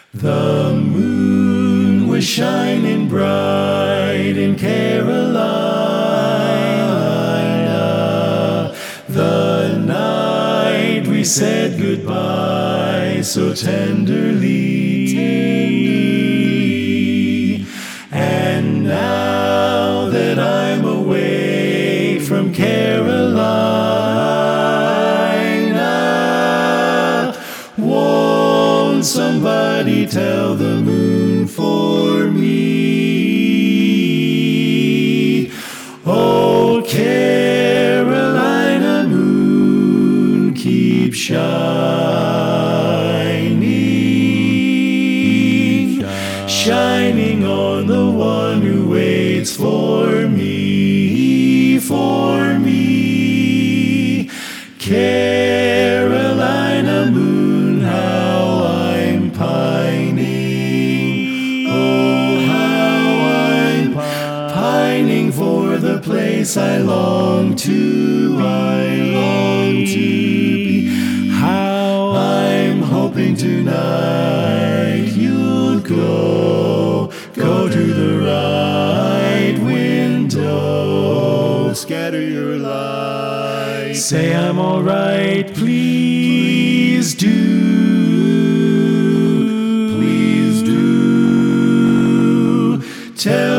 The moon was shining bright in Carolina. The night we said goodbye so tenderly. And now that I'm away from Carolina, won't somebody tell the moon for me? Oh, Carolina moon, keep shining, shining on the one who waits for me, for me. Carolina moon, how I'm pining. Oh, how I'm pining for the place I long to be. How I'm hoping tonight you'll go to the right window, scatter your light, say I'm alright, please do, please do, tell